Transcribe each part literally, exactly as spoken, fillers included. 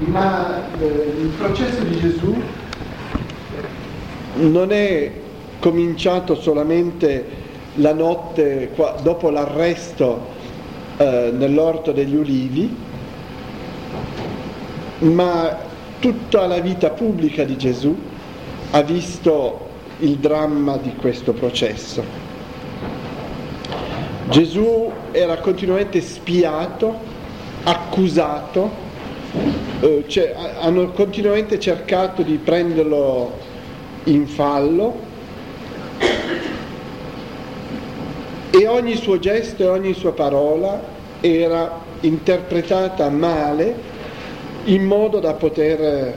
Ma eh, il processo di Gesù non è cominciato solamente la notte qua, dopo l'arresto eh, nell'Orto degli Ulivi, ma tutta la vita pubblica di Gesù ha visto il dramma di questo processo. Gesù era continuamente spiato, accusato, eh, cioè, hanno continuamente cercato di prenderlo in fallo e ogni suo gesto e ogni sua parola era interpretata male in modo da poter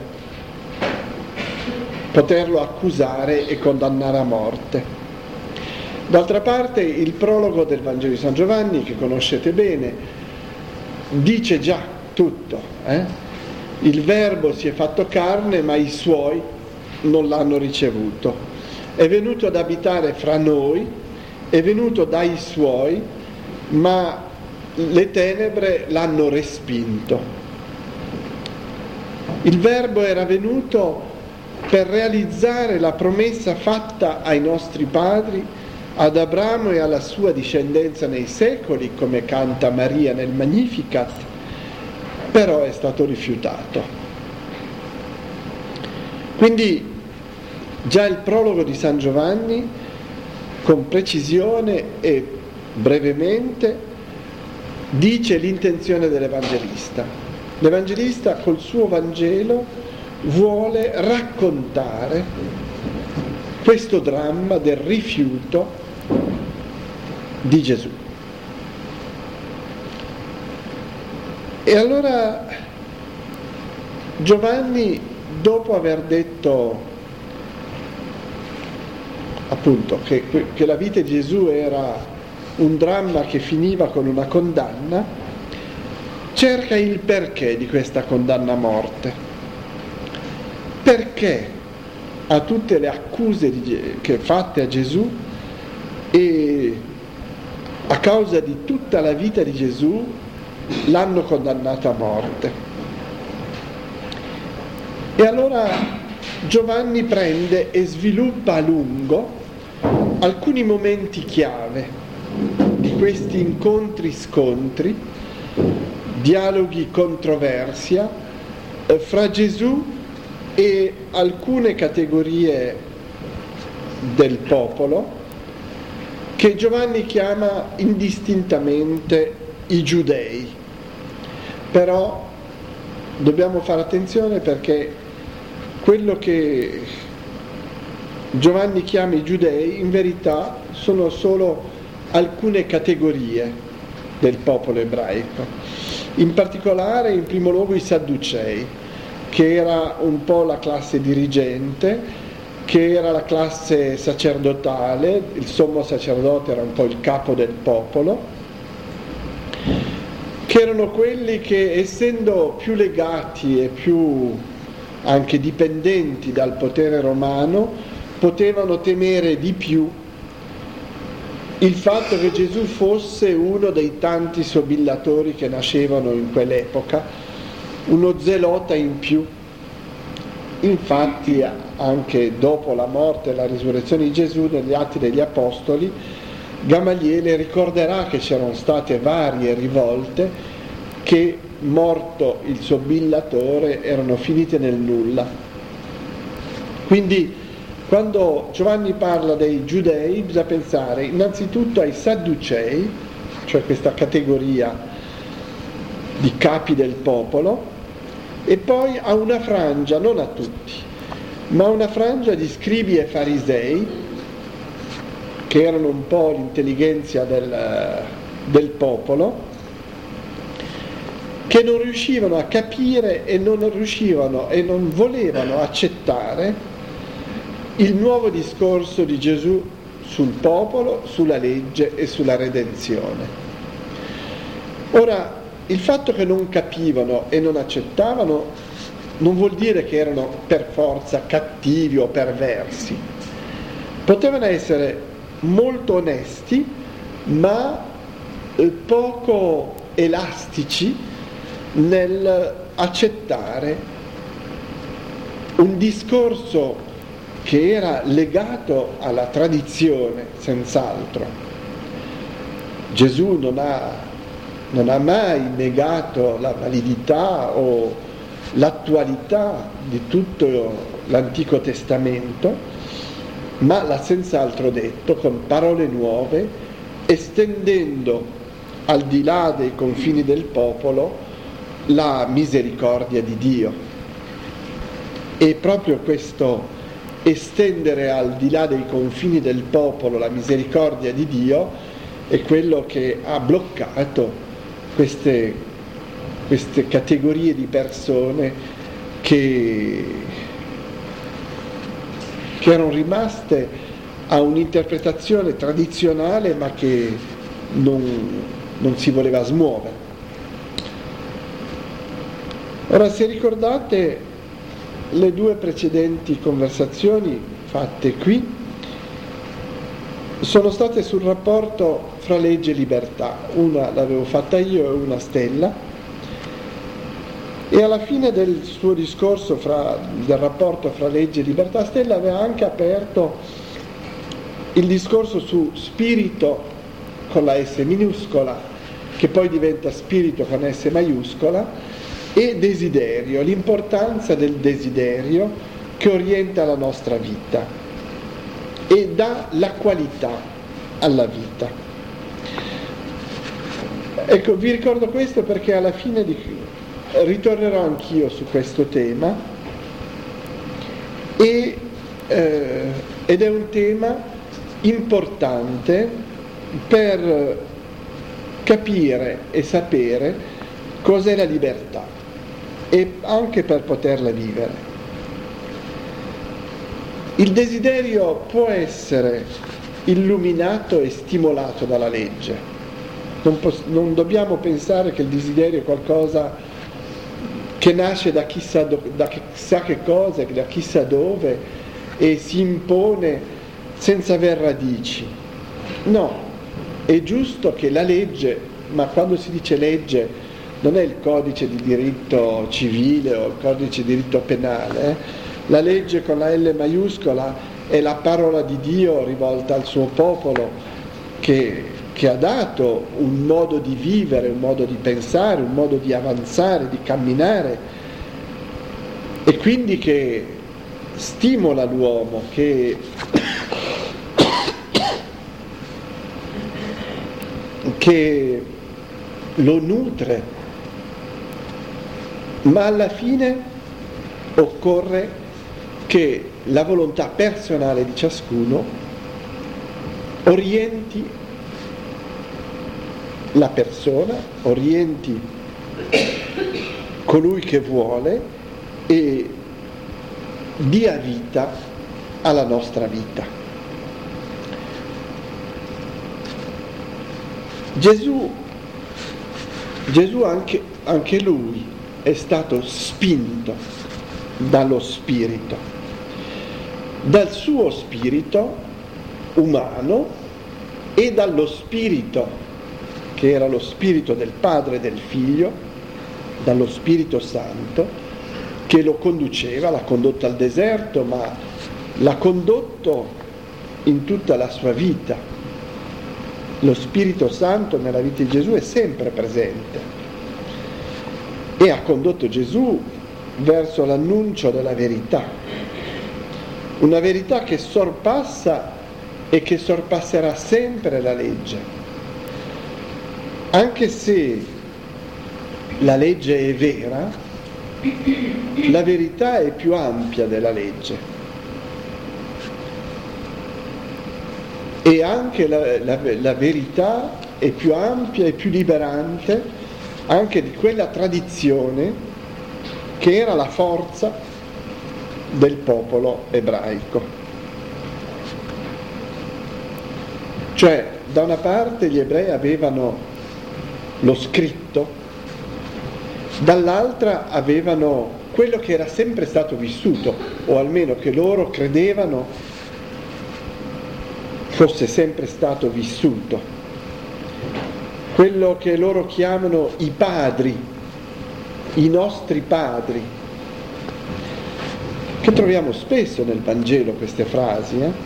poterlo accusare e condannare a morte. D'altra parte il prologo del Vangelo di San Giovanni, che conoscete bene, dice già tutto. Eh? Il Verbo si è fatto carne, ma i suoi non l'hanno ricevuto. È venuto ad abitare fra noi, è venuto dai suoi, ma le tenebre l'hanno respinto. Il Verbo era venuto per realizzare la promessa fatta ai nostri padri, ad Abramo e alla sua discendenza nei secoli, come canta Maria nel Magnificat, però è stato rifiutato. Quindi già il prologo di San Giovanni, con precisione e brevemente, dice l'intenzione dell'Evangelista. L'Evangelista col suo Vangelo vuole raccontare questo dramma del rifiuto di Gesù. E allora Giovanni, dopo aver detto appunto che, che la vita di Gesù era un dramma che finiva con una condanna, cerca il perché di questa condanna a morte. Perché a tutte le accuse di, che fatte a Gesù e a causa di tutta la vita di Gesù l'hanno condannato a morte. E allora Giovanni prende e sviluppa a lungo alcuni momenti chiave di questi incontri scontri, dialoghi controversia eh, fra Gesù e alcune categorie del popolo che Giovanni chiama indistintamente i giudei. Però dobbiamo fare attenzione, perché quello che Giovanni chiama i giudei in verità sono solo alcune categorie del popolo ebraico, in particolare in primo luogo i Sadducei, che era un po' la classe dirigente, che era la classe sacerdotale, il sommo sacerdote era un po' il capo del popolo, che erano quelli che, essendo più legati e più anche dipendenti dal potere romano, potevano temere di più il fatto che Gesù fosse uno dei tanti sobillatori che nascevano in quell'epoca, uno zelota in più. Infatti anche dopo la morte e la risurrezione di Gesù, negli Atti degli Apostoli, Gamaliele ricorderà che c'erano state varie rivolte che, morto il sobillatore, erano finite nel nulla. Quindi quando Giovanni parla dei giudei bisogna pensare innanzitutto ai Sadducei, cioè questa categoria di capi del popolo, e poi a una frangia, non a tutti, ma a una frangia di scribi e farisei, che erano un po' l'intelligenza del, del popolo, che non riuscivano a capire e non riuscivano e non volevano accettare il nuovo discorso di Gesù sul popolo, sulla legge e sulla redenzione. Ora, il fatto che non capivano e non accettavano non vuol dire che erano per forza cattivi o perversi. Potevano essere molto onesti, ma poco elastici nel accettare un discorso che era legato alla tradizione, senz'altro. Gesù non ha, non ha mai negato la validità o l'attualità di tutto l'Antico Testamento, ma l'ha senz'altro detto con parole nuove, estendendo al di là dei confini del popolo la misericordia di Dio. E proprio questo estendere al di là dei confini del popolo la misericordia di Dio è quello che ha bloccato queste, queste categorie di persone che, che erano rimaste a un'interpretazione tradizionale ma che non, non si voleva smuovere. Ora, se ricordate, le due precedenti conversazioni fatte qui sono state sul rapporto fra legge e libertà. Una l'avevo fatta io e una Stella, e alla fine del suo discorso fra, del rapporto fra legge e libertà, Stella aveva anche aperto il discorso su spirito con la S minuscola, che poi diventa spirito con S maiuscola, e desiderio, l'importanza del desiderio che orienta la nostra vita e dà la qualità alla vita. Ecco, vi ricordo questo perché alla fine di... ritornerò anch'io su questo tema e, eh, ed è un tema importante per capire e sapere cos'è la libertà e anche per poterla vivere. Il desiderio può essere illuminato e stimolato dalla legge. Non, pos- non dobbiamo pensare che il desiderio è qualcosa che nasce da chissà, do- da chissà che cosa, da chissà dove, e si impone senza aver radici. No, è giusto che la legge, ma quando si dice legge non è il codice di diritto civile o il codice di diritto penale, eh? La legge con la L maiuscola è la parola di Dio rivolta al suo popolo, che, che ha dato un modo di vivere, un modo di pensare, un modo di avanzare, di camminare, e quindi che stimola l'uomo, che, che lo nutre. Ma alla fine occorre che la volontà personale di ciascuno orienti la persona, orienti colui che vuole e dia vita alla nostra vita. Gesù, Gesù anche, anche lui è stato spinto dallo spirito, dal suo spirito umano e dallo spirito che era lo spirito del Padre e del Figlio, dallo Spirito Santo che lo conduceva, l'ha condotto al deserto, ma l'ha condotto in tutta la sua vita. Lo Spirito Santo nella vita di Gesù è sempre presente e ha condotto Gesù verso l'annuncio della verità, una verità che sorpassa e che sorpasserà sempre la legge, anche se la legge è vera, la verità è più ampia della legge, e anche la, la, la verità è più ampia e più liberante anche di quella tradizione che era la forza del popolo ebraico. Cioè, da una parte gli ebrei avevano lo scritto, dall'altra avevano quello che era sempre stato vissuto, o almeno che loro credevano fosse sempre stato vissuto, quello che loro chiamano i padri i nostri padri, che troviamo spesso nel Vangelo queste frasi, eh?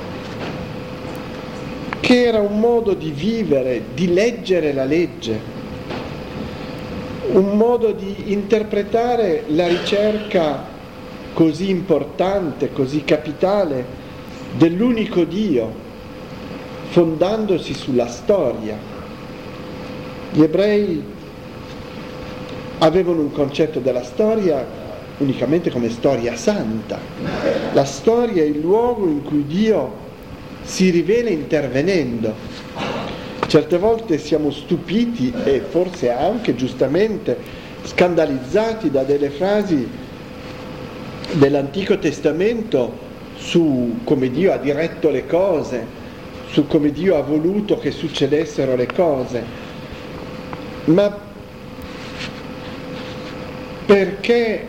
che era un modo di vivere, di leggere la legge, un modo di interpretare la ricerca così importante, così capitale dell'unico Dio, fondandosi sulla storia. Gli ebrei avevano un concetto della storia unicamente come storia santa. La storia è il luogo in cui Dio si rivela intervenendo. Certe volte siamo stupiti e forse anche giustamente scandalizzati da delle frasi dell'Antico Testamento su come Dio ha diretto le cose, su come Dio ha voluto che succedessero le cose, ma perché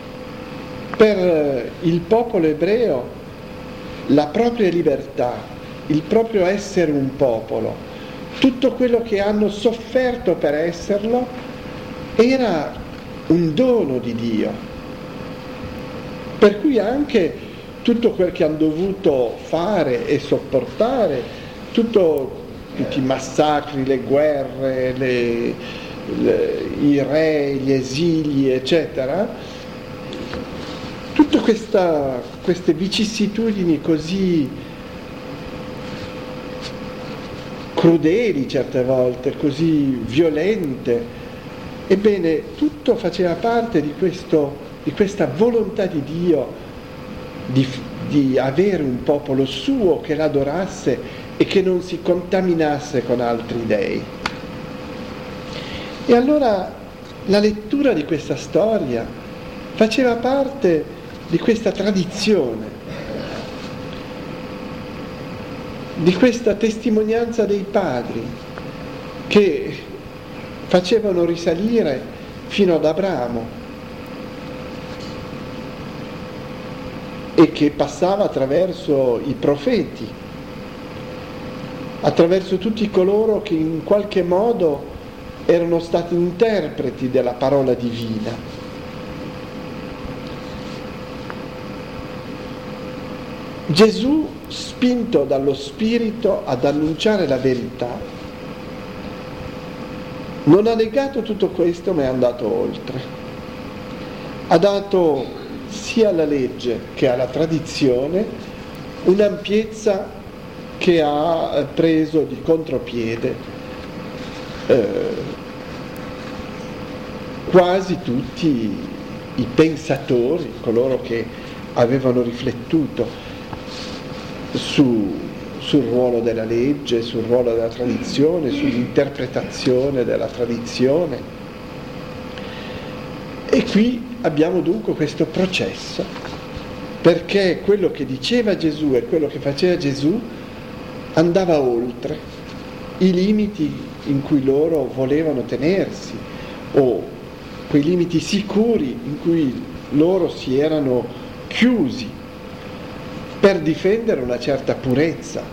per il popolo ebreo la propria libertà, il proprio essere un popolo, tutto quello che hanno sofferto per esserlo, era un dono di Dio. Per cui anche tutto quel che hanno dovuto fare e sopportare, tutto, tutti i massacri, le guerre, le, le, i re, gli esili, eccetera, tutte questa, queste vicissitudini così crudeli certe volte, così violente, ebbene tutto faceva parte di questo di questa volontà di Dio di, di avere un popolo suo che l'adorasse e che non si contaminasse con altri dei. E allora la lettura di questa storia faceva parte di questa tradizione, di questa testimonianza dei padri che facevano risalire fino ad Abramo e che passava attraverso i profeti, attraverso tutti coloro che in qualche modo erano stati interpreti della parola divina. Gesù, spinto dallo Spirito ad annunciare la verità, non ha negato tutto questo, ma è andato oltre. Ha dato sia alla legge che alla tradizione un'ampiezza che ha preso di contropiede eh, quasi tutti i pensatori, coloro che avevano riflettuto su, sul ruolo della legge, sul ruolo della tradizione, sull'interpretazione della tradizione. E qui abbiamo dunque questo processo, perché quello che diceva Gesù e quello che faceva Gesù andava oltre i limiti in cui loro volevano tenersi, o quei limiti sicuri in cui loro si erano chiusi per difendere una certa purezza.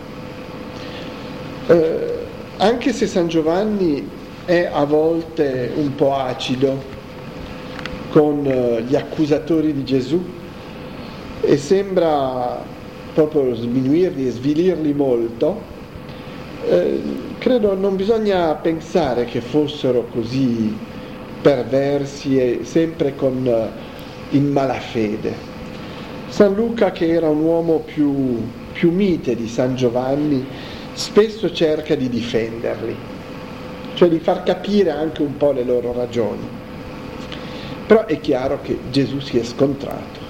Eh, anche se San Giovanni è a volte un po' acido con gli accusatori di Gesù e sembra proprio sminuirli e svilirli molto, eh, credo non bisogna pensare che fossero così perversi e sempre con in malafede. San Luca, che era un uomo più, più mite di San Giovanni, spesso cerca di difenderli, cioè di far capire anche un po' le loro ragioni. Però è chiaro che Gesù si è scontrato.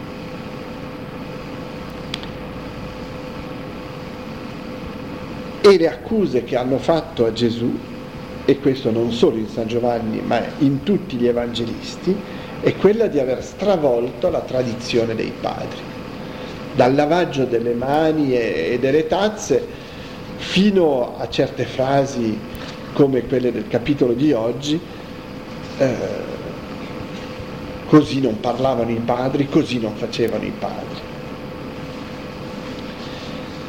E le accuse che hanno fatto a Gesù, e questo non solo in San Giovanni ma in tutti gli evangelisti, è quella di aver stravolto la tradizione dei padri, dal lavaggio delle mani e delle tazze fino a certe frasi come quelle del capitolo di oggi, eh, così non parlavano i padri, così non facevano i padri.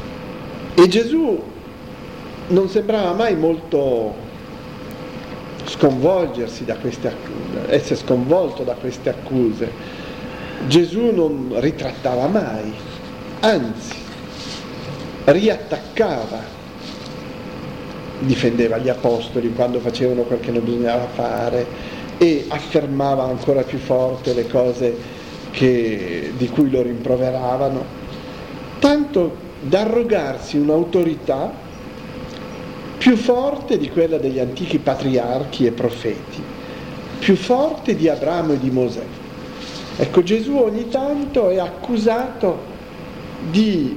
E Gesù non sembrava mai molto sconvolgersi da queste accuse, essere sconvolto da queste accuse. Gesù non ritrattava mai, anzi riattaccava, difendeva gli apostoli quando facevano quel che non bisognava fare e affermava ancora più forte le cose che, di cui lo rimproveravano, tanto da arrogarsi un'autorità più forte di quella degli antichi patriarchi e profeti, più forte di Abramo e di Mosè. Ecco, Gesù ogni tanto è accusato di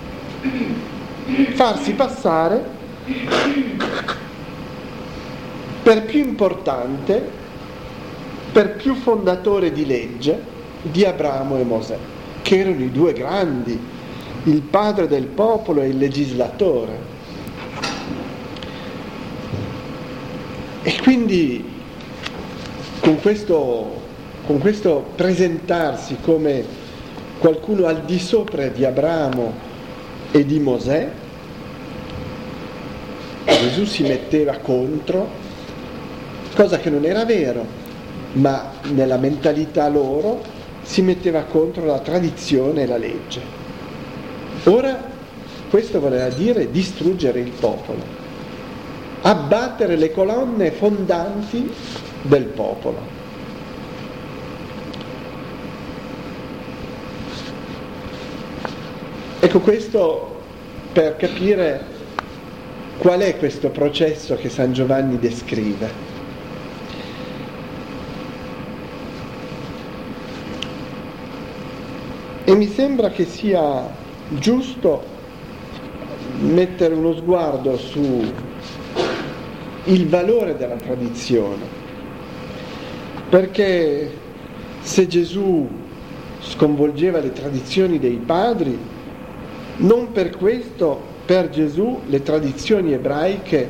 farsi passare per più importante, per più fondatore di legge di Abramo e Mosè, che erano i due grandi, il padre del popolo e il legislatore. E quindi con questo, con questo presentarsi come qualcuno al di sopra di Abramo e di Mosè, Gesù si metteva contro, cosa che non era vero, ma nella mentalità loro si metteva contro la tradizione e la legge. Ora questo voleva dire distruggere il popolo, abbattere le colonne fondanti del popolo. Ecco, questo per capire qual è questo processo che San Giovanni descrive. E mi sembra che sia giusto mettere uno sguardo su il valore della tradizione, perché se Gesù sconvolgeva le tradizioni dei padri, non per questo per Gesù le tradizioni ebraiche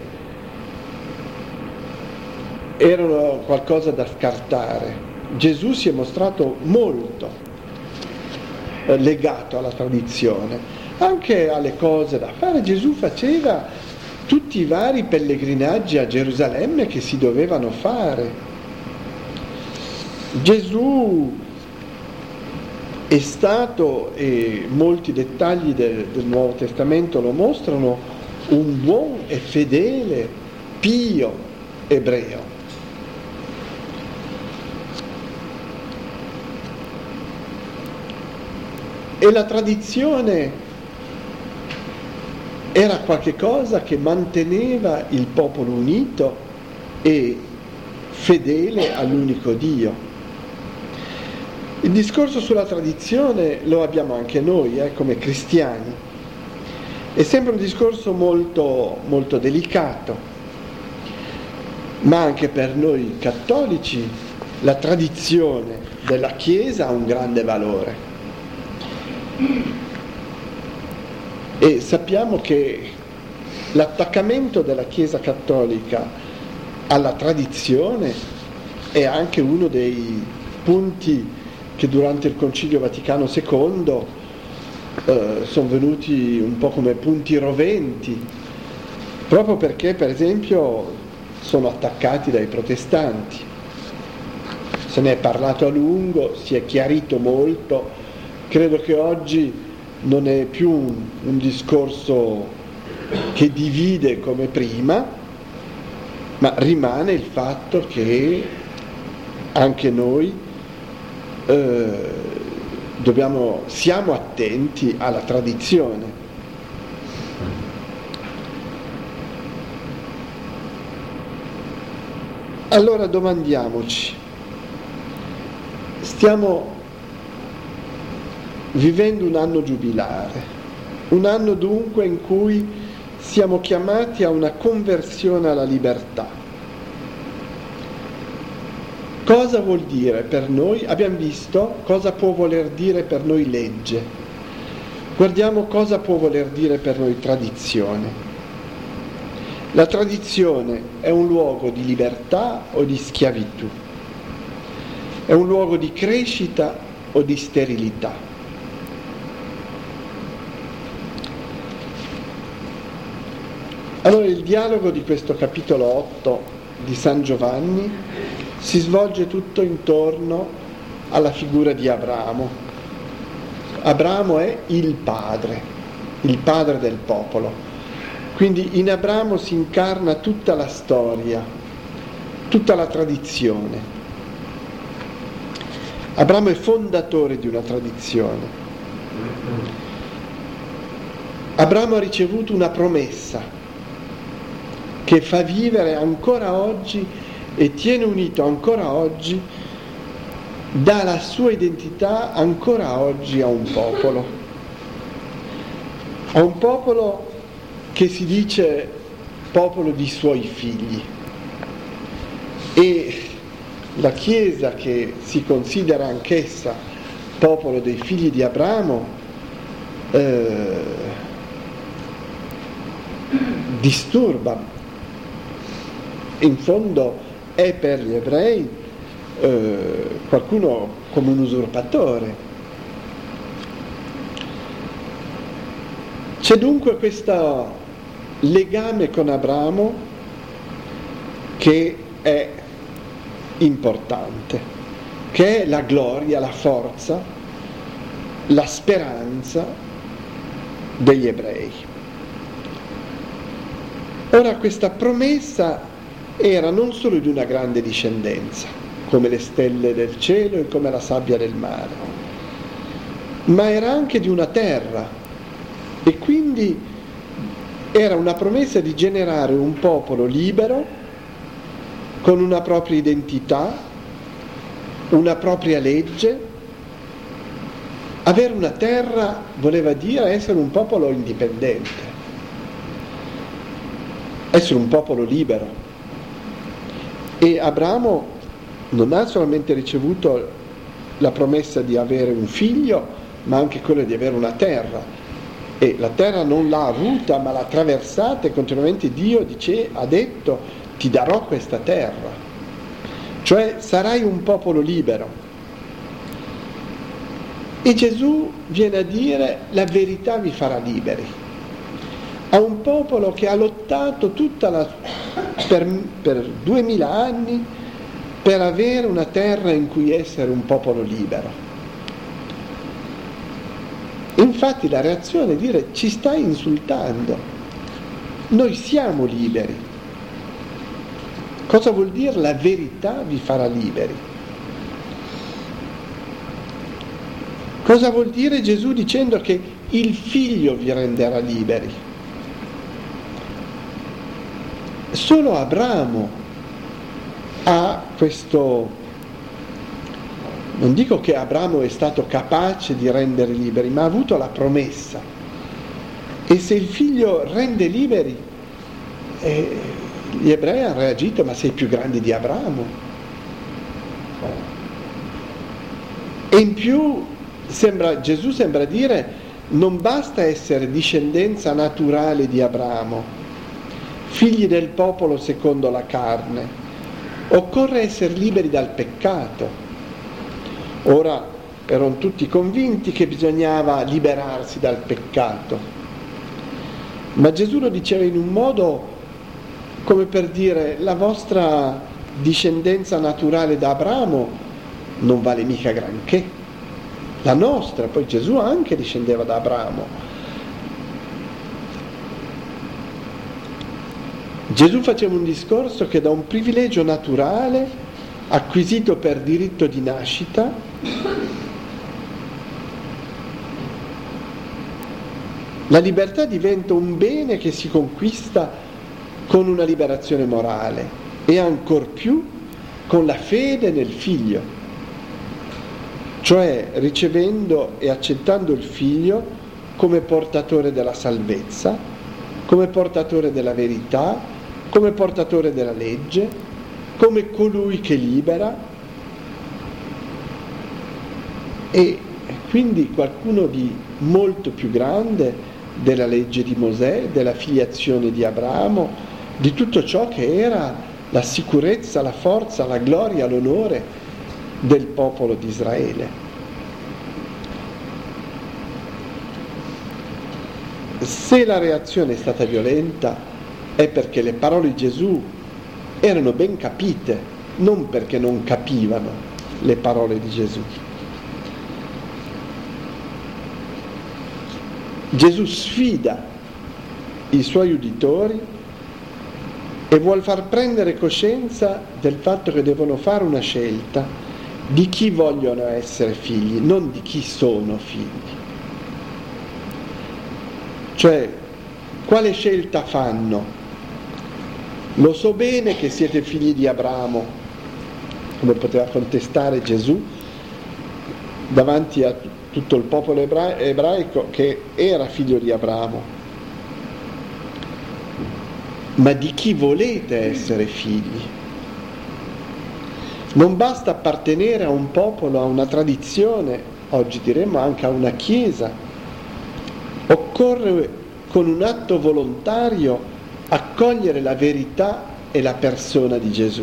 erano qualcosa da scartare. Gesù si è mostrato molto eh, legato alla tradizione, anche alle cose da fare. Gesù faceva tutti i vari pellegrinaggi a Gerusalemme che si dovevano fare. Gesù è stato, e molti dettagli del, del Nuovo Testamento lo mostrano, un buon e fedele, pio ebreo. E la tradizione era qualche cosa che manteneva il popolo unito e fedele all'unico Dio. Il discorso sulla tradizione lo abbiamo anche noi, eh, come cristiani. È sempre un discorso molto, molto delicato, ma anche per noi cattolici la tradizione della Chiesa ha un grande valore. E sappiamo che l'attaccamento della Chiesa cattolica alla tradizione è anche uno dei punti che durante il Concilio Vaticano secondo eh, sono venuti un po' come punti roventi, proprio perché per esempio sono attaccati dai protestanti. Se ne è parlato a lungo, si è chiarito molto, credo che oggi non è più un, un discorso che divide come prima, ma rimane il fatto che anche noi eh, dobbiamo, siamo attenti alla tradizione. Allora domandiamoci, stiamo vivendo un anno giubilare, un anno dunque in cui siamo chiamati a una conversione alla libertà. Cosa vuol dire per noi? Abbiamo visto cosa può voler dire per noi legge. Guardiamo cosa può voler dire per noi tradizione. La tradizione è un luogo di libertà o di schiavitù? È un luogo di crescita o di sterilità? Allora il dialogo di questo capitolo otto di San Giovanni si svolge tutto intorno alla figura di Abramo. Abramo è il padre, il padre del popolo. Quindi in Abramo si incarna tutta la storia, tutta la tradizione. Abramo è fondatore di una tradizione. Abramo ha ricevuto una promessa che fa vivere ancora oggi e tiene unito ancora oggi, dà la sua identità ancora oggi a un popolo, a un popolo che si dice popolo di suoi figli. E la Chiesa, che si considera anch'essa popolo dei figli di Abramo, eh, disturba. In fondo è per gli ebrei eh, qualcuno come un usurpatore. C'è dunque questo legame con Abramo che è importante, che è la gloria, la forza, la speranza degli ebrei. Ora, questa promessa era non solo di una grande discendenza, come le stelle del cielo e come la sabbia del mare, ma era anche di una terra, e quindi era una promessa di generare un popolo libero, con una propria identità, una propria legge. Avere una terra voleva dire essere un popolo indipendente, essere un popolo libero. E Abramo non ha solamente ricevuto la promessa di avere un figlio, ma anche quella di avere una terra. E la terra non l'ha avuta, ma l'ha attraversata, e continuamente Dio dice, ha detto: ti darò questa terra, cioè sarai un popolo libero. E Gesù viene a dire: la verità vi farà liberi. A un popolo che ha lottato tutta la, per, per duemila anni per avere una terra in cui essere un popolo libero. Infatti la reazione è dire: ci stai insultando, noi siamo liberi. Cosa vuol dire la verità vi farà liberi? Cosa vuol dire Gesù dicendo che il figlio vi renderà liberi? Solo Abramo ha questo, non dico che Abramo è stato capace di rendere liberi, ma ha avuto la promessa. E se il figlio rende liberi, eh, gli ebrei hanno reagito: ma sei più grande di Abramo. E in più sembra, Gesù sembra dire: non basta essere discendenza naturale di Abramo, figli del popolo secondo la carne, occorre essere liberi dal peccato. Ora erano tutti convinti che bisognava liberarsi dal peccato, ma Gesù lo diceva in un modo come per dire: la vostra discendenza naturale da Abramo non vale mica granché, la nostra, poi Gesù anche discendeva da Abramo. Gesù faceva un discorso che da un privilegio naturale, acquisito per diritto di nascita, la libertà diventa un bene che si conquista con una liberazione morale, e ancor più con la fede nel figlio, cioè ricevendo e accettando il figlio come portatore della salvezza, come portatore della verità, come portatore della legge, come colui che libera. E quindi qualcuno di molto più grande della legge di Mosè, della filiazione di Abramo, di tutto ciò che era la sicurezza, la forza, la gloria, l'onore del popolo di Israele. Se la reazione è stata violenta è perché le parole di Gesù erano ben capite, non perché non capivano le parole di Gesù. Gesù sfida i suoi uditori e vuol far prendere coscienza del fatto che devono fare una scelta di chi vogliono essere figli, non di chi sono figli. Cioè, quale scelta fanno? Lo so bene che siete figli di Abramo, come poteva contestare Gesù davanti a tutto il popolo ebra- ebraico che era figlio di Abramo. Ma di chi volete essere figli? Non basta appartenere a un popolo, a una tradizione, oggi diremmo anche a una chiesa. Occorre con un atto volontario accogliere la verità e la persona di Gesù,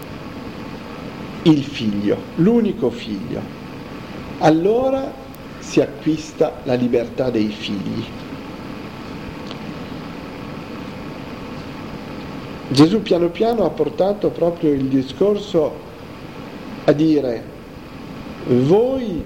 il figlio, l'unico figlio. Allora si acquista la libertà dei figli. Gesù piano piano ha portato proprio il discorso a dire: voi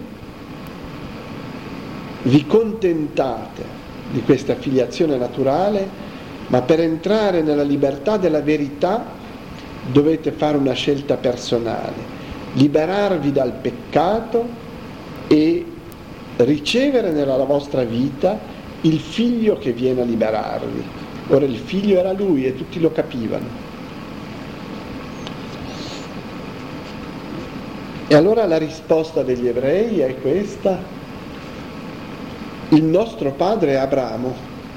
vi contentate di questa filiazione naturale, ma per entrare nella libertà della verità dovete fare una scelta personale, liberarvi dal peccato e ricevere nella vostra vita il figlio che viene a liberarvi. Ora il figlio era lui e tutti lo capivano. E allora la risposta degli ebrei è questa: il nostro padre è Abramo.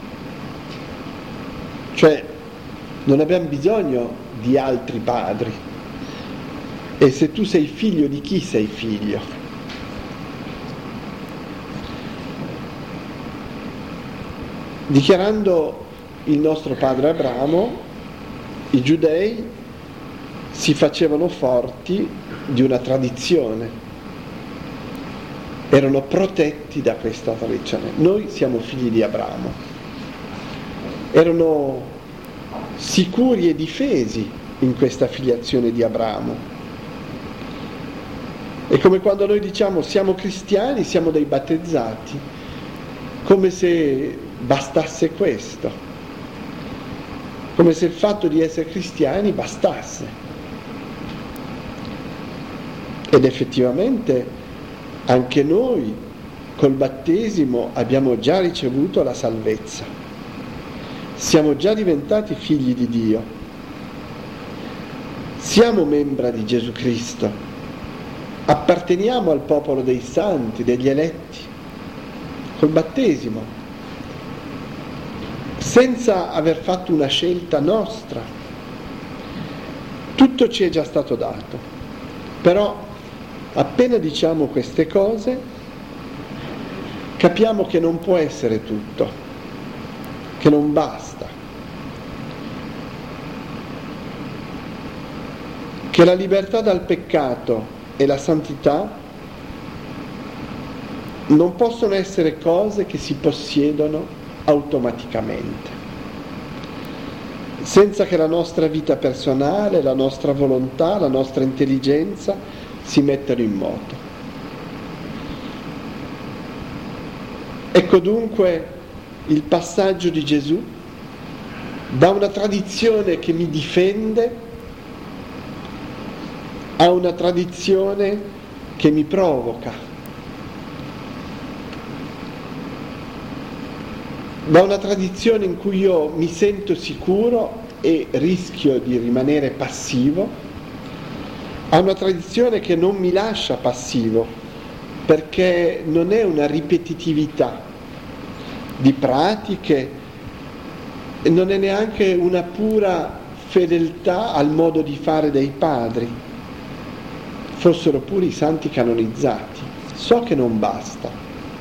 Cioè non abbiamo bisogno di altri padri. E se tu sei figlio, di chi sei figlio? Dichiarando il nostro padre Abramo, i giudei si facevano forti di una tradizione, erano protetti da questa tradizione. Noi siamo figli di Abramo, erano sicuri e difesi in questa filiazione di Abramo. È come quando noi diciamo siamo cristiani, siamo dei battezzati, come se bastasse questo. Come se il fatto di essere cristiani bastasse. Ed effettivamente anche noi col battesimo abbiamo già ricevuto la salvezza. Siamo già diventati figli di Dio. Siamo membra di Gesù Cristo. Apparteniamo al popolo dei santi, degli eletti, col battesimo, senza aver fatto una scelta nostra. Tutto ci è già stato dato, però appena diciamo queste cose capiamo che non può essere tutto, che non basta, che la libertà dal peccato e la santità non possono essere cose che si possiedono automaticamente, senza che la nostra vita personale, la nostra volontà, la nostra intelligenza si mettano in moto. Ecco dunque il passaggio di Gesù da una tradizione che mi difende a una tradizione che mi provoca, da una tradizione in cui io mi sento sicuro e rischio di rimanere passivo, a una tradizione che non mi lascia passivo, perché non è una ripetitività di pratiche, non è neanche una pura fedeltà al modo di fare dei padri, fossero pure i santi canonizzati. So che non basta.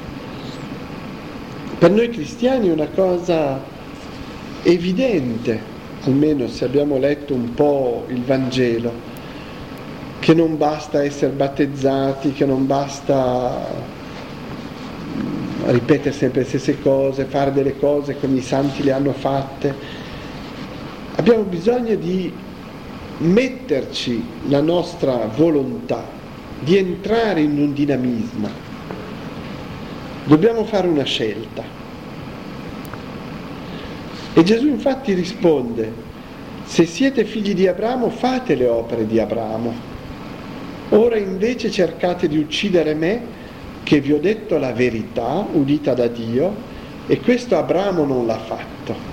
Per noi cristiani è una cosa evidente, almeno se abbiamo letto un po' il Vangelo, che non basta essere battezzati, che non basta ripetere sempre le stesse cose, fare delle cose come i santi le hanno fatte. Abbiamo bisogno di metterci la nostra volontà di entrare in un dinamismo. Dobbiamo fare una scelta. E Gesù infatti risponde: se siete figli di Abramo, fate le opere di Abramo. Ora invece cercate di uccidere me, che vi ho detto la verità, udita da Dio, e questo Abramo non l'ha fatto.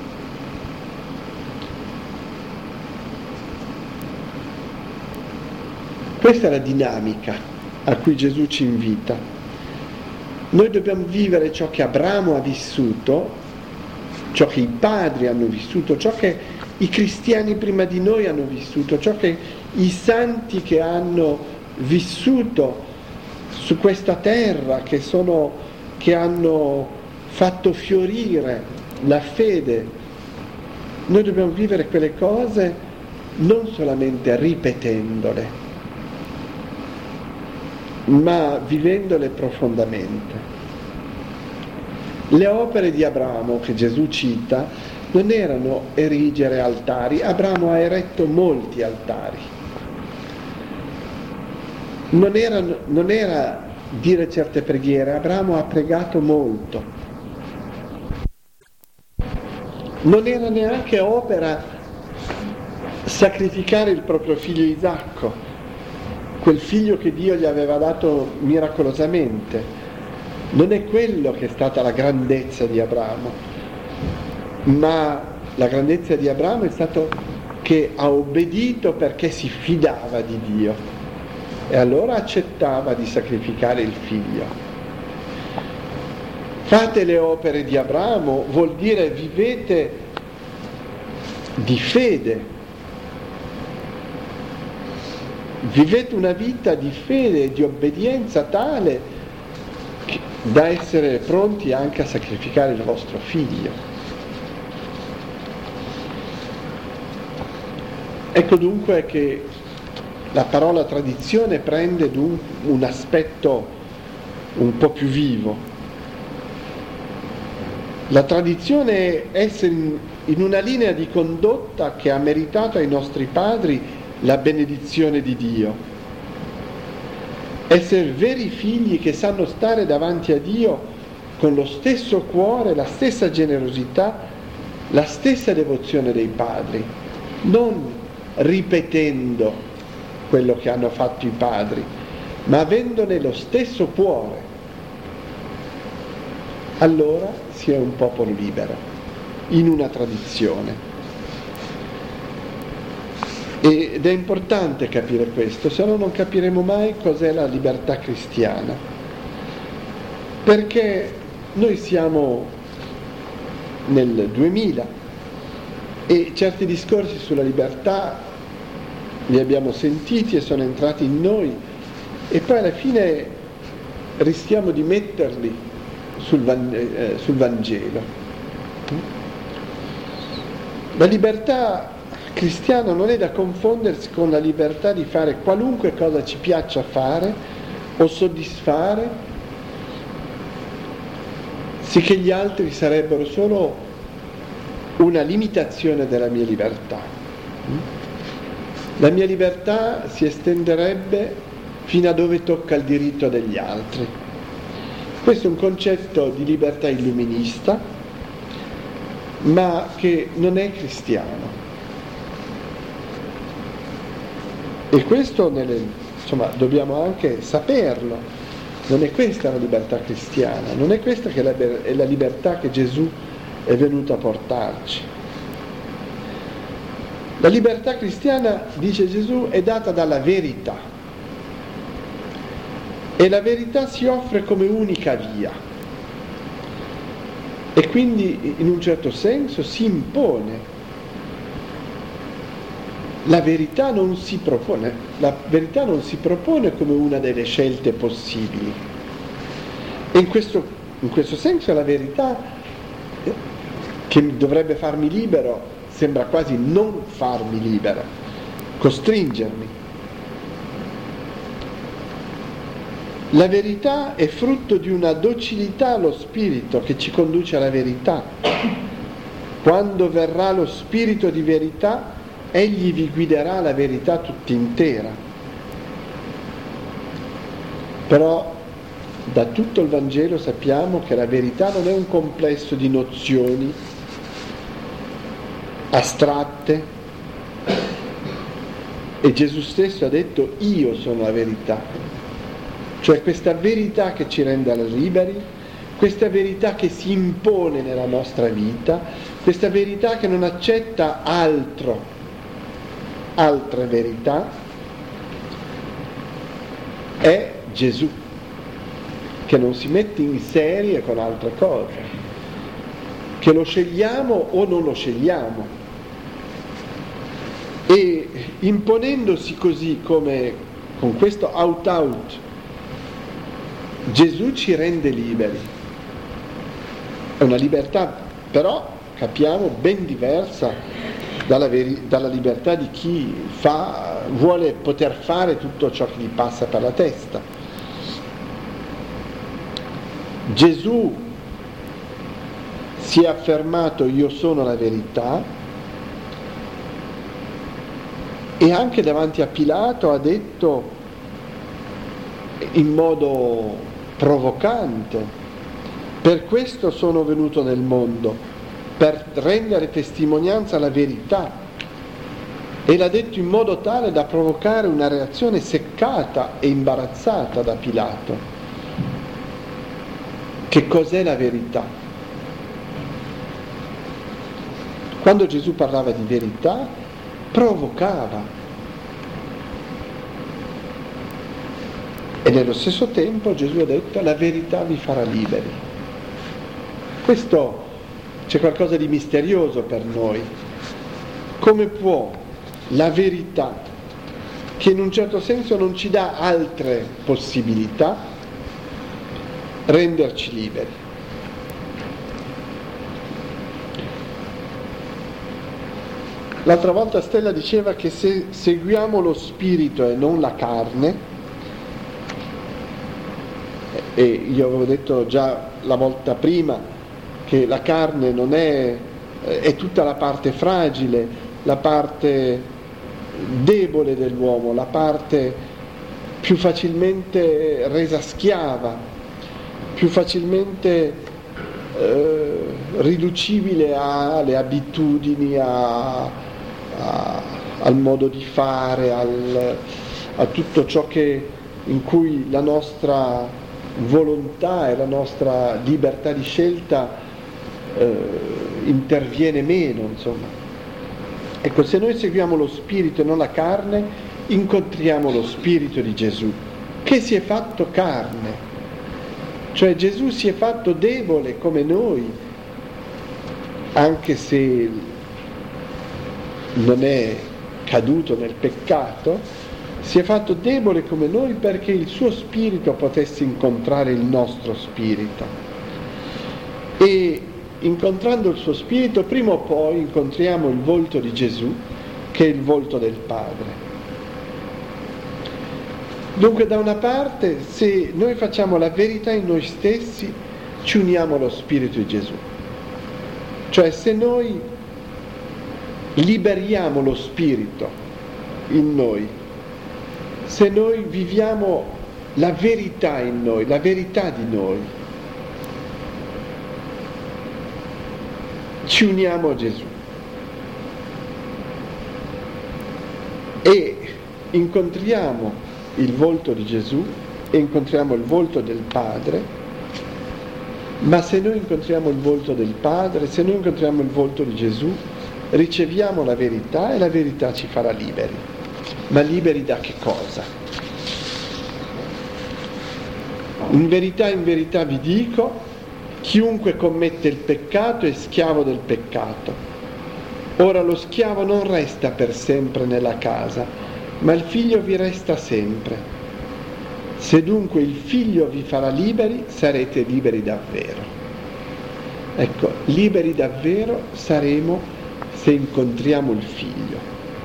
Questa è la dinamica a cui Gesù ci invita. Noi dobbiamo vivere ciò che Abramo ha vissuto, ciò che i padri hanno vissuto, ciò che i cristiani prima di noi hanno vissuto, ciò che i santi che hanno vissuto su questa terra, che sono, che hanno fatto fiorire la fede. Noi dobbiamo vivere quelle cose non solamente ripetendole, ma vivendole profondamente. Le opere di Abramo che Gesù cita non erano erigere altari. Abramo ha eretto molti altari. Non era, non era dire certe preghiere. Abramo ha pregato molto. Non era neanche opera sacrificare il proprio figlio Isacco, quel figlio che Dio gli aveva dato miracolosamente. Non è quello che è stata la grandezza di Abramo, ma la grandezza di Abramo è stato che ha obbedito perché si fidava di Dio e allora accettava di sacrificare il figlio. Fate le opere di Abramo vuol dire vivete di fede. Vivete una vita di fede e di obbedienza tale da essere pronti anche a sacrificare il vostro figlio. Ecco dunque che la parola tradizione prende un aspetto un po' più vivo. La tradizione è essere in una linea di condotta che ha meritato ai nostri padri la benedizione di Dio, essere veri figli che sanno stare davanti a Dio con lo stesso cuore, la stessa generosità, la stessa devozione dei padri, non ripetendo quello che hanno fatto i padri, ma avendone lo stesso cuore. Allora si è un popolo libero, in una tradizione. Ed è importante capire questo, se no non capiremo mai cos'è la libertà cristiana. Perché noi siamo nel duemila e certi discorsi sulla libertà li abbiamo sentiti e sono entrati in noi e poi alla fine rischiamo di metterli sul, eh, sul Vangelo. La libertà cristiano non è da confondersi con la libertà di fare qualunque cosa ci piaccia fare o soddisfare, sicché gli altri sarebbero solo una limitazione della mia libertà. La mia libertà si estenderebbe fino a dove tocca il diritto degli altri. Questo è un concetto di libertà illuminista, ma che non è cristiano. E questo nelle, insomma, dobbiamo anche saperlo. Non è questa la libertà cristiana, non è questa che è la libertà che Gesù è venuto a portarci. La libertà cristiana, dice Gesù, è data dalla verità. E la verità si offre come unica via. E quindi, in un certo senso, si impone. La verità non si propone, la verità non si propone come una delle scelte possibili. E in questo, in questo senso la verità, che dovrebbe farmi libero, sembra quasi non farmi libero, costringermi. La verità è frutto di una docilità allo spirito che ci conduce alla verità. Quando verrà lo spirito di verità, egli vi guiderà la verità tutta intera. Però da tutto il Vangelo sappiamo che la verità non è un complesso di nozioni astratte, e Gesù stesso ha detto: io sono la verità. Cioè questa verità che ci rende liberi, questa verità che si impone nella nostra vita, questa verità che non accetta altro, altre verità, è Gesù, che non si mette in serie con altre cose, che lo scegliamo o non lo scegliamo. E imponendosi così, come con questo out-out, Gesù ci rende liberi. È una libertà, però, capiamo, ben diversa dalla, veri- dalla libertà di chi fa, vuole poter fare tutto ciò che gli passa per la testa. Gesù si è affermato: io sono la verità, e anche davanti a Pilato ha detto in modo provocante: per questo sono venuto nel mondo, per rendere testimonianza alla verità. E l'ha detto in modo tale da provocare una reazione seccata e imbarazzata da Pilato. Che cos'è la verità? Quando Gesù parlava di verità, provocava, e nello stesso tempo Gesù ha detto: la verità vi farà liberi. Questo, c'è qualcosa di misterioso per noi. Come può la verità, che in un certo senso non ci dà altre possibilità, renderci liberi? L'altra volta Stella diceva che se seguiamo lo spirito e non la carne, e io avevo detto già la volta prima che la carne non è, è tutta la parte fragile, la parte debole dell'uomo, la parte più facilmente resa schiava, più facilmente eh, riducibile alle abitudini, a A, al modo di fare, al, a tutto ciò che, in cui la nostra volontà e la nostra libertà di scelta eh, interviene meno, insomma. Ecco, se noi seguiamo lo spirito e non la carne, incontriamo lo spirito di Gesù, che si è fatto carne. Cioè Gesù si è fatto debole come noi, anche se non è caduto nel peccato, si è fatto debole come noi perché il suo spirito potesse incontrare il nostro spirito. E incontrando il suo spirito, prima o poi incontriamo il volto di Gesù, che è il volto del Padre. Dunque, da una parte, se noi facciamo la verità in noi stessi, ci uniamo allo spirito di Gesù. Cioè, se noi liberiamo lo spirito in noi, se noi viviamo la verità in noi, la verità di noi, ci uniamo a Gesù e incontriamo il volto di Gesù e incontriamo il volto del Padre. Ma se noi incontriamo il volto del Padre, se noi incontriamo il volto di Gesù, riceviamo la verità e la verità ci farà liberi. Ma liberi da che cosa? In verità, in verità vi dico, chiunque commette il peccato è schiavo del peccato. Ora lo schiavo non resta per sempre nella casa, ma il figlio vi resta sempre. Se dunque il figlio vi farà liberi, sarete liberi davvero. Ecco, liberi davvero saremo se incontriamo il Figlio.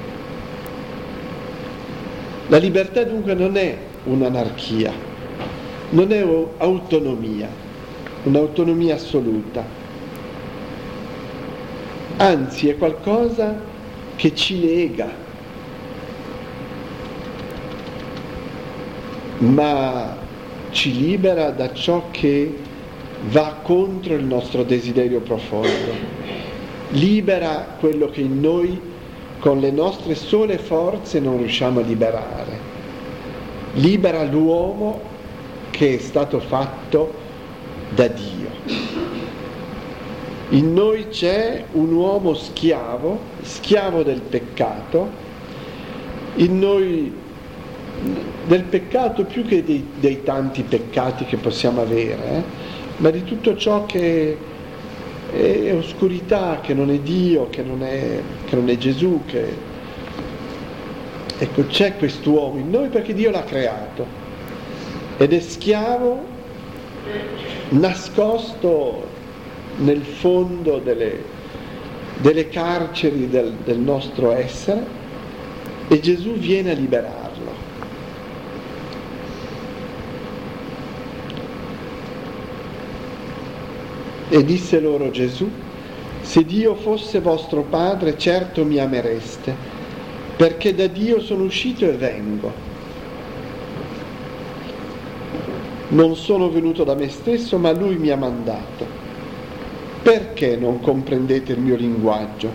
La libertà dunque non è un'anarchia, non è autonomia, un'autonomia assoluta, anzi è qualcosa che ci lega, ma ci libera da ciò che va contro il nostro desiderio profondo, libera quello che in noi con le nostre sole forze non riusciamo a liberare, libera l'uomo che è stato fatto da Dio. In noi c'è un uomo schiavo, schiavo del peccato, in noi del peccato più che dei, dei tanti peccati che possiamo avere, eh, ma di tutto ciò che è oscurità, che non è Dio, che non è, che non è Gesù, che... Ecco, c'è quest'uomo in noi perché Dio l'ha creato ed è schiavo nascosto nel fondo delle, delle carceri del, del nostro essere, e Gesù viene a liberarlo. E disse loro Gesù: se Dio fosse vostro Padre, certo mi amereste, perché da Dio sono uscito e vengo. Non sono venuto da me stesso, ma Lui mi ha mandato. Perché non comprendete il mio linguaggio?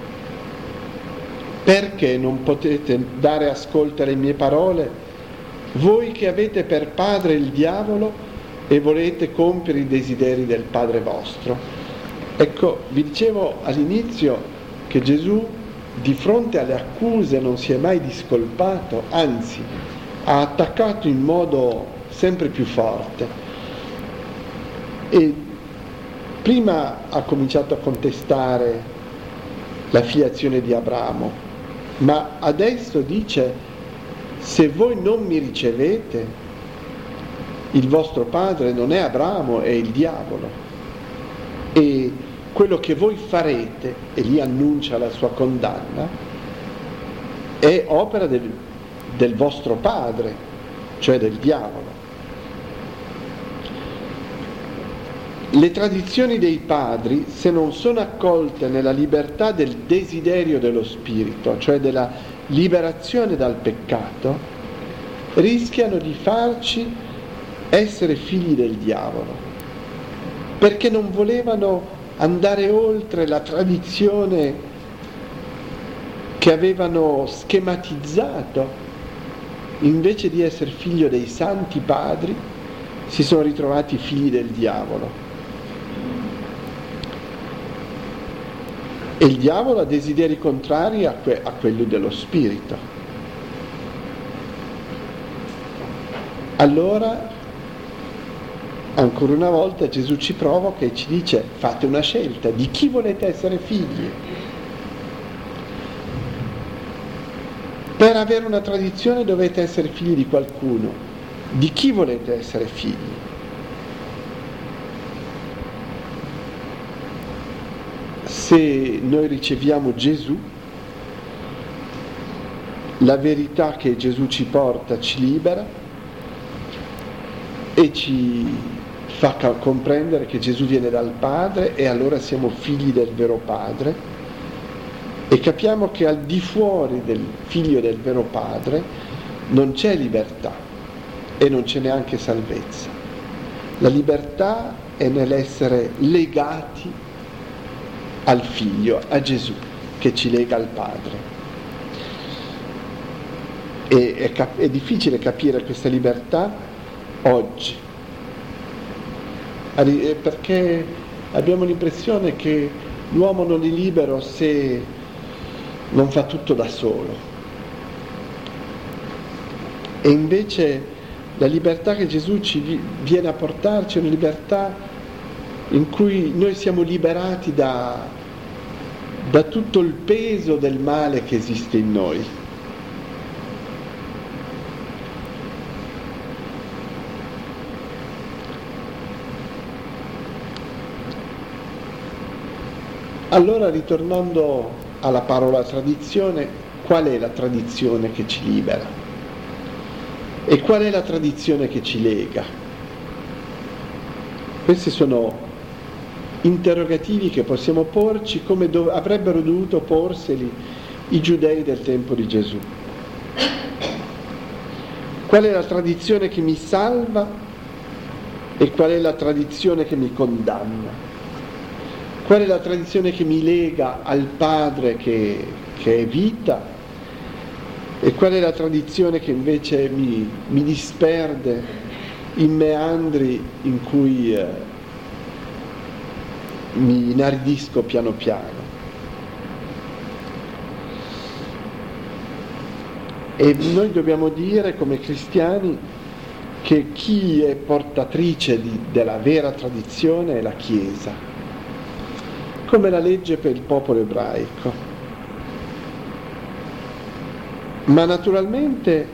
Perché non potete dare ascolto alle mie parole? Voi che avete per padre il diavolo e volete compiere i desideri del Padre vostro. Ecco, vi dicevo all'inizio che Gesù di fronte alle accuse non si è mai discolpato, anzi ha attaccato in modo sempre più forte. E prima ha cominciato a contestare la filiazione di Abramo, ma adesso dice: se voi non mi ricevete, il vostro padre non è Abramo, è il diavolo, e quello che voi farete, e lì annuncia la sua condanna, è opera del, del vostro padre, cioè del diavolo. Le tradizioni dei padri, se non sono accolte nella libertà del desiderio dello spirito, cioè della liberazione dal peccato, rischiano di farci essere figli del diavolo, perché non volevano andare oltre la tradizione che avevano schematizzato. Invece di essere figlio dei santi padri, si sono ritrovati figli del diavolo. E il diavolo ha desideri contrari a, que- a quelli dello spirito. Allora, ancora una volta Gesù ci provoca e ci dice: fate una scelta, di chi volete essere figli? Per avere una tradizione dovete essere figli di qualcuno. Di chi volete essere figli? Se noi riceviamo Gesù, la verità che Gesù ci porta ci libera e ci fa comprendere che Gesù viene dal Padre, e allora siamo figli del vero Padre, e capiamo che al di fuori del figlio del vero Padre non c'è libertà e non c'è neanche salvezza. La libertà è nell'essere legati al figlio, a Gesù, che ci lega al Padre. E è, cap- è difficile capire questa libertà oggi, perché abbiamo l'impressione che l'uomo non è libero se non fa tutto da solo. E invece la libertà che Gesù ci viene a portarci è una libertà in cui noi siamo liberati da, da tutto il peso del male che esiste in noi. Allora, ritornando alla parola tradizione, qual è la tradizione che ci libera? E qual è la tradizione che ci lega? Questi sono interrogativi che possiamo porci come dov- avrebbero dovuto porseli i giudei del tempo di Gesù. Qual è la tradizione che mi salva e qual è la tradizione che mi condanna? Qual è la tradizione che mi lega al Padre che, che è vita e qual è la tradizione che invece mi, mi disperde in meandri in cui eh, mi inaridisco piano piano? E noi dobbiamo dire come cristiani che chi è portatrice di, della vera tradizione è la Chiesa, come la legge per il popolo ebraico. Ma naturalmente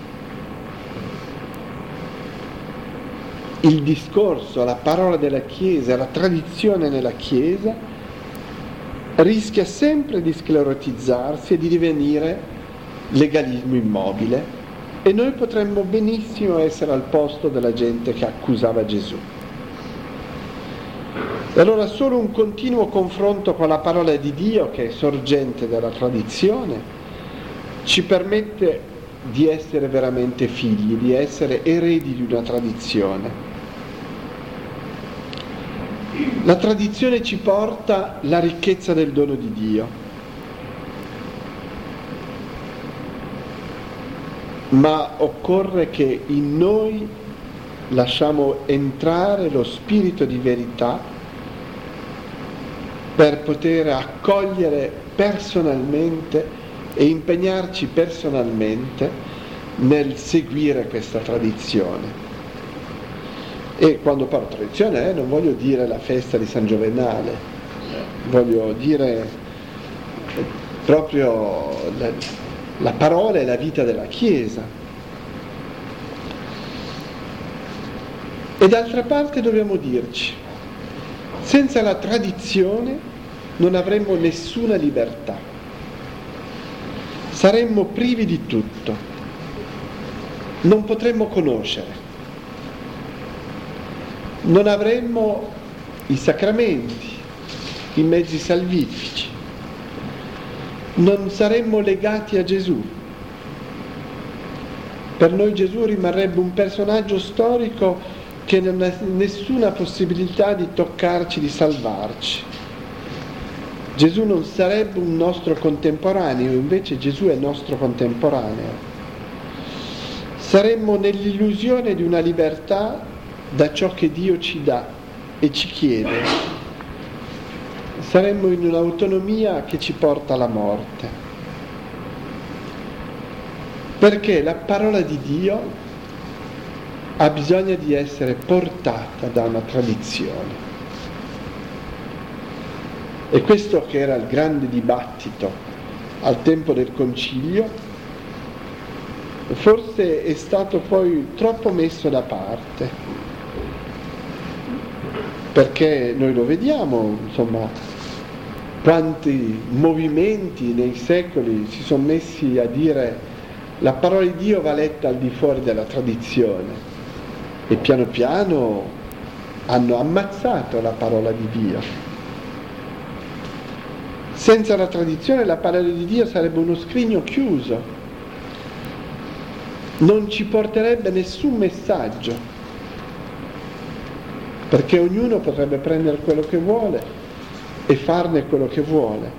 il discorso, la parola della Chiesa, la tradizione nella Chiesa rischia sempre di sclerotizzarsi e di divenire legalismo immobile, e noi potremmo benissimo essere al posto della gente che accusava Gesù. E allora solo un continuo confronto con la parola di Dio, che è sorgente della tradizione, ci permette di essere veramente figli, di essere eredi di una tradizione. La tradizione ci porta la ricchezza del dono di Dio, ma occorre che in noi lasciamo entrare lo spirito di verità per poter accogliere personalmente e impegnarci personalmente nel seguire questa tradizione. E quando parlo tradizione eh, non voglio dire la festa di San Giovenale, voglio dire proprio la, la parola e la vita della Chiesa. E d'altra parte dobbiamo dirci, senza la tradizione non avremmo nessuna libertà, saremmo privi di tutto, non potremmo conoscere, non avremmo i sacramenti, i mezzi salvifici, non saremmo legati a Gesù. Per noi Gesù rimarrebbe un personaggio storico che non ha nessuna possibilità di toccarci, di salvarci. Gesù non sarebbe un nostro contemporaneo, invece Gesù è nostro contemporaneo. Saremmo nell'illusione di una libertà da ciò che Dio ci dà e ci chiede. Saremmo in un'autonomia che ci porta alla morte. Perché la parola di Dio ha bisogno di essere portata da una tradizione. E questo che era il grande dibattito al tempo del Concilio, forse è stato poi troppo messo da parte, perché noi lo vediamo, insomma, quanti movimenti nei secoli si sono messi a dire la parola di Dio va letta al di fuori della tradizione, e piano piano hanno ammazzato la parola di Dio. Senza la tradizione la parola di Dio sarebbe uno scrigno chiuso, non ci porterebbe nessun messaggio, perché ognuno potrebbe prendere quello che vuole e farne quello che vuole.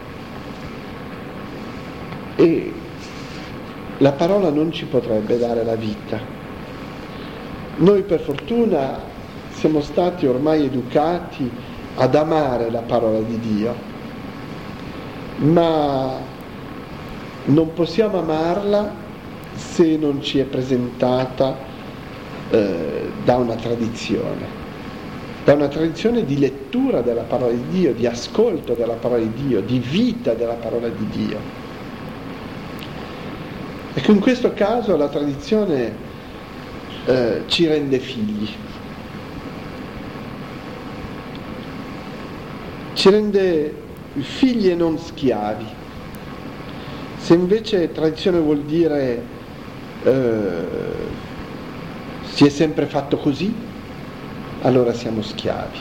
E la parola non ci potrebbe dare la vita. Noi per fortuna siamo stati ormai educati ad amare la parola di Dio, ma non possiamo amarla se non ci è presentata eh, da una tradizione. Da una tradizione di lettura della parola di Dio, di ascolto della parola di Dio, di vita della parola di Dio. Ecco, in questo caso la tradizione eh, ci rende figli, ci rende figli e non schiavi. Se invece tradizione vuol dire eh, si è sempre fatto così, allora siamo schiavi.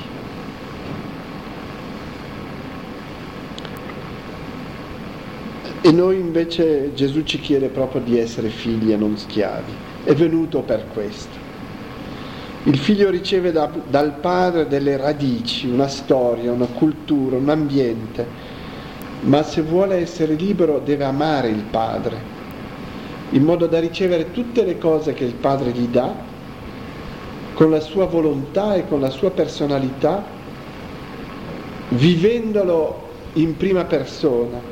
E noi invece Gesù ci chiede proprio di essere figli e non schiavi. È venuto per questo. Il figlio riceve da, dal padre delle radici, una storia, una cultura, un ambiente, ma se vuole essere libero deve amare il padre, in modo da ricevere tutte le cose che il padre gli dà, con la sua volontà e con la sua personalità, vivendolo in prima persona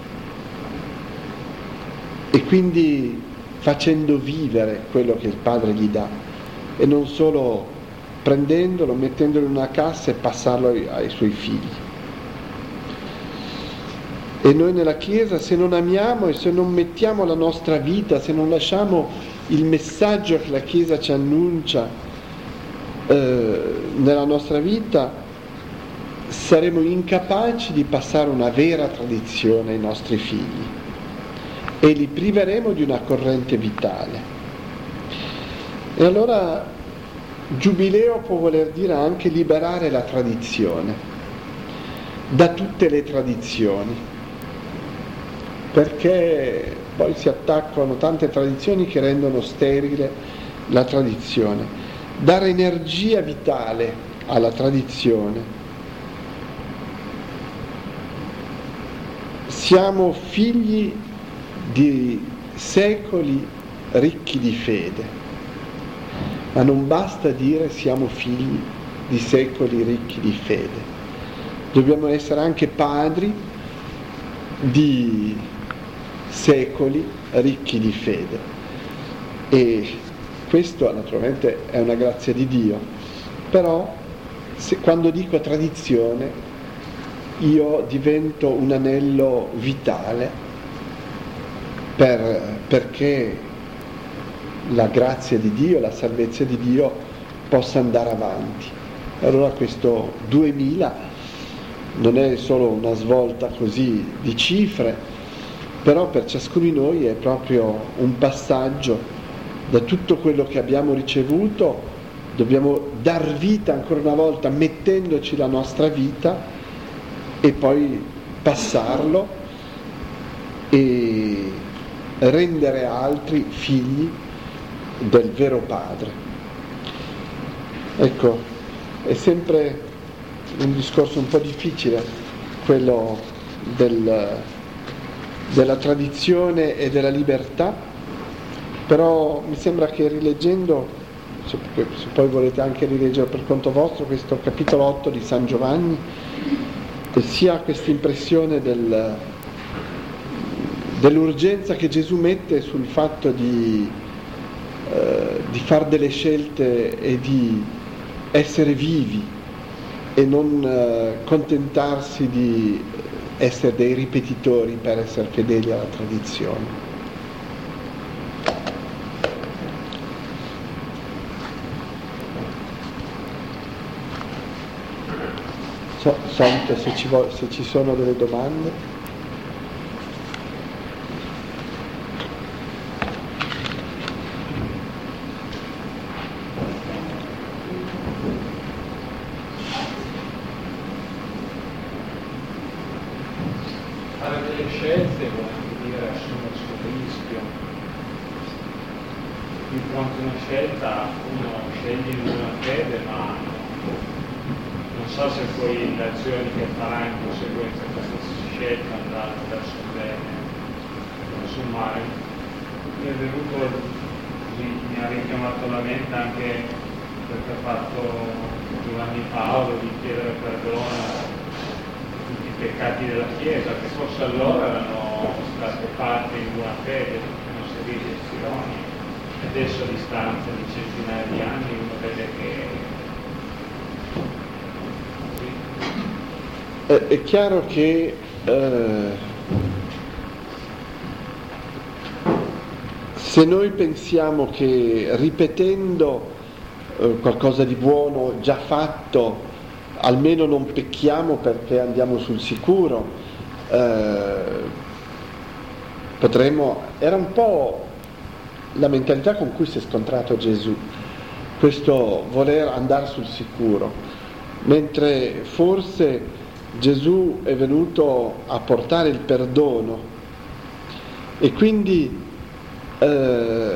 e quindi facendo vivere quello che il padre gli dà e non solo prendendolo, mettendolo in una cassa e passarlo ai, ai suoi figli. E noi nella Chiesa, se non amiamo e se non mettiamo la nostra vita, se non lasciamo il messaggio che la Chiesa ci annuncia eh, nella nostra vita, saremo incapaci di passare una vera tradizione ai nostri figli e li priveremo di una corrente vitale. E allora giubileo può voler dire anche liberare la tradizione da tutte le tradizioni, perché poi si attaccano tante tradizioni che rendono sterile la tradizione. Dare energia vitale alla tradizione. Siamo figli di secoli ricchi di fede, ma non basta dire siamo figli di secoli ricchi di fede. Dobbiamo essere anche padri di secoli ricchi di fede. E questo naturalmente è una grazia di Dio, però se, quando dico tradizione io divento un anello vitale per, perché la grazia di Dio, la salvezza di Dio possa andare avanti. Allora questo duemila non è solo una svolta così di cifre, però per ciascuno di noi è proprio un passaggio da tutto quello che abbiamo ricevuto, dobbiamo dar vita ancora una volta mettendoci la nostra vita e poi passarlo e rendere altri figli del vero Padre. Ecco, è sempre un discorso un po' difficile quello del, della tradizione e della libertà, però mi sembra che rileggendo, se, se poi volete anche rileggere per conto vostro, questo capitolo otto di San Giovanni, e si ha questa impressione del, dell'urgenza che Gesù mette sul fatto di, eh, di fare delle scelte e di essere vivi e non eh, contentarsi di essere dei ripetitori per essere fedeli alla tradizione. So, Sante, se ci, vo- se ci sono delle domande. Fare delle scelte vuol anche dire assumersi un rischio. Di fronte a una scelta uno sceglie in una fede, ma non so se poi le azioni che farà in conseguenza di questa scelta andranno verso il bene. Insomma, mi è venuto così, mi ha richiamato alla mente anche perché ha fatto Giovanni Paolo di chiedere perdono a tutti i peccati della Chiesa, che forse allora erano state fatte in buona fede, erano serviti estironi, e adesso a distanza di centinaia di anni uno vede che È chiaro che eh, se noi pensiamo che ripetendo eh, qualcosa di buono già fatto almeno non pecchiamo perché andiamo sul sicuro, eh, potremmo, era un po' la mentalità con cui si è scontrato Gesù, questo voler andare sul sicuro, mentre forse Gesù è venuto a portare il perdono E quindi eh,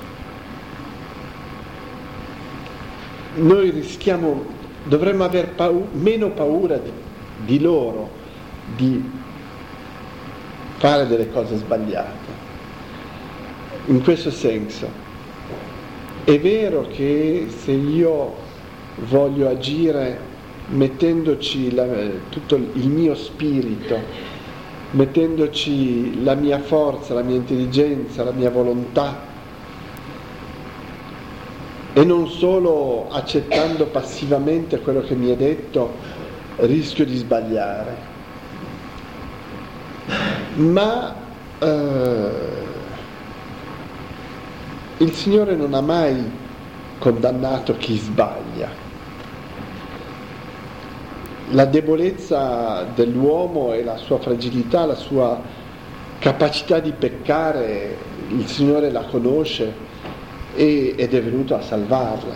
noi rischiamo, dovremmo aver paura, meno paura di, di loro, di fare delle cose sbagliate. In questo senso, è vero che se io voglio agire mettendoci la, tutto il mio spirito, mettendoci la mia forza, la mia intelligenza, la mia volontà, e non solo accettando passivamente quello che mi è detto, rischio di sbagliare. Ma eh, il Signore non ha mai condannato chi sbaglia. La debolezza dell'uomo e la sua fragilità, la sua capacità di peccare, il Signore la conosce e, ed è venuto a salvarla.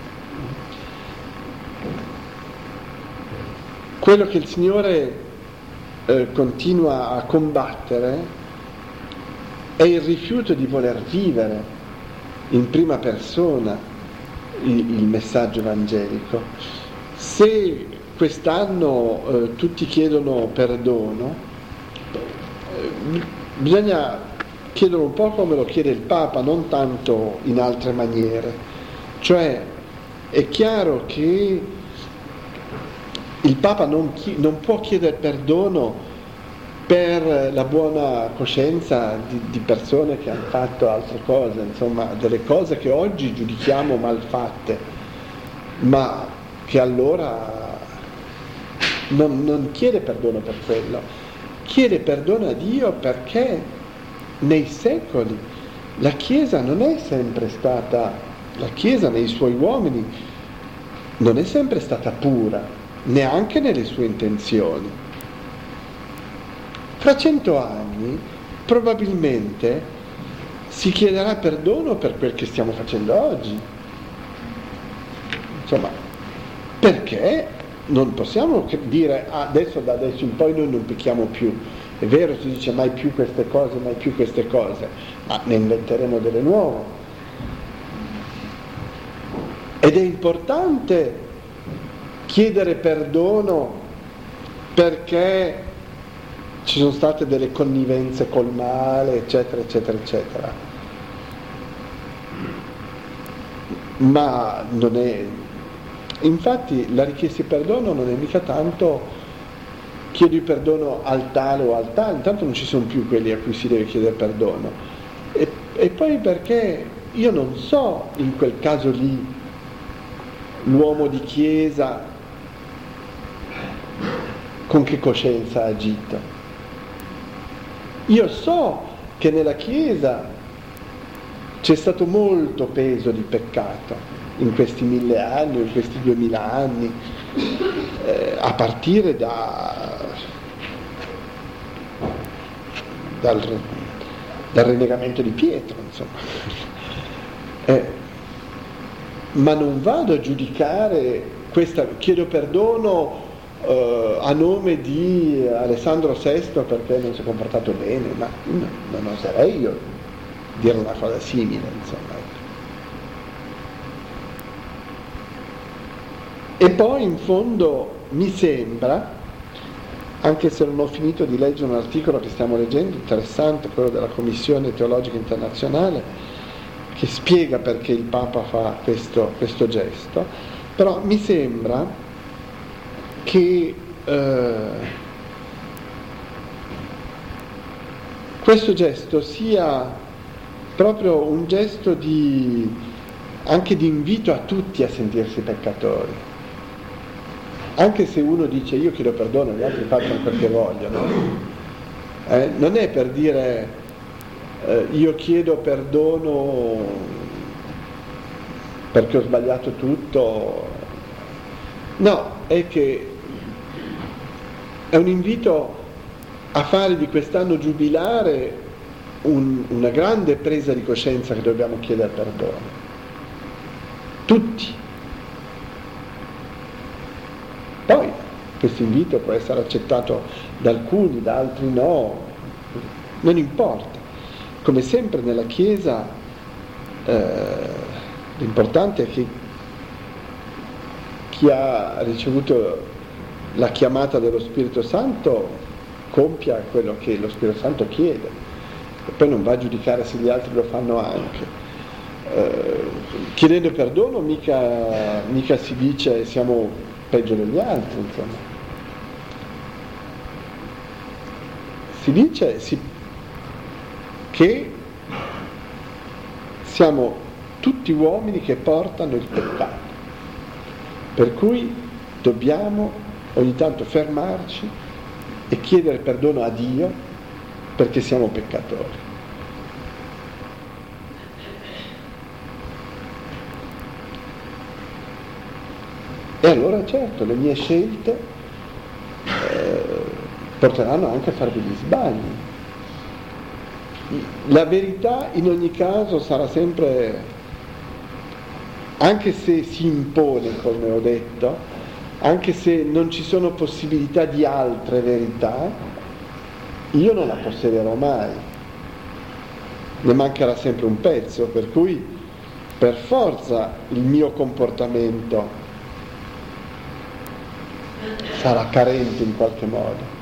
Quello che il Signore eh, continua a combattere è il rifiuto di voler vivere in prima persona il, il messaggio evangelico. Se quest'anno eh, tutti chiedono perdono, eh, bisogna chiederlo un po' come lo chiede il Papa, non tanto in altre maniere. Cioè è chiaro che il Papa non, chi- non può chiedere perdono per la buona coscienza di, di persone che hanno fatto altre cose, insomma delle cose che oggi giudichiamo mal fatte, ma che allora Non, non chiede perdono per quello, chiede perdono a Dio perché nei secoli la Chiesa non è sempre stata, la Chiesa nei suoi uomini non è sempre stata pura, neanche nelle sue intenzioni. Fra cento anni probabilmente si chiederà perdono per quel che stiamo facendo oggi. Insomma, perché non possiamo dire ah, adesso da adesso in poi noi non pecchiamo più. È vero, si dice mai più queste cose, mai più queste cose, ma ne inventeremo delle nuove. Ed è importante chiedere perdono perché ci sono state delle connivenze col male, eccetera, eccetera, eccetera. Ma non è... Infatti la richiesta di perdono non è mica tanto chiedo il perdono al tale o al tale, intanto non ci sono più quelli a cui si deve chiedere perdono. E, e poi perché io non so in quel caso lì l'uomo di chiesa con che coscienza ha agito. Io so che nella chiesa c'è stato molto peso di peccato in questi mille anni, in questi duemila anni, eh, a partire da, dal, dal rinnegamento di Pietro, insomma. Eh, ma non vado a giudicare questa, chiedo perdono eh, a nome di Alessandro sesto perché non si è comportato bene, ma no, non oserei io dire una cosa simile, insomma. E poi in fondo mi sembra, anche se non ho finito di leggere un articolo che stiamo leggendo, interessante, quello della Commissione Teologica Internazionale, che spiega perché il Papa fa questo, questo gesto, però mi sembra che eh, questo gesto sia proprio un gesto di, anche di invito a tutti a sentirsi peccatori. Anche se uno dice io chiedo perdono, gli altri facciano quel che vogliono, eh, non è per dire eh, io chiedo perdono perché ho sbagliato tutto, no, è che è un invito a fare di quest'anno giubilare un, una grande presa di coscienza che dobbiamo chiedere perdono, tutti. Poi questo invito può essere accettato da alcuni, da altri no, non importa, come sempre nella Chiesa, eh, l'importante è che chi ha ricevuto la chiamata dello Spirito Santo compia quello che lo Spirito Santo chiede e poi non va a giudicare se gli altri lo fanno anche. Eh, chiedendo perdono mica, mica si dice siamo peggio degli altri, insomma. Si dice si, che siamo tutti uomini che portano il peccato, per cui dobbiamo ogni tanto fermarci e chiedere perdono a Dio perché siamo peccatori. E allora certo le mie scelte eh, porteranno anche a fare degli sbagli. La verità in ogni caso sarà sempre, anche se si impone, come ho detto, anche se non ci sono possibilità di altre verità, io non la possederò mai. Ne mancherà sempre un pezzo, per cui per forza il mio comportamento sarà carente in qualche modo.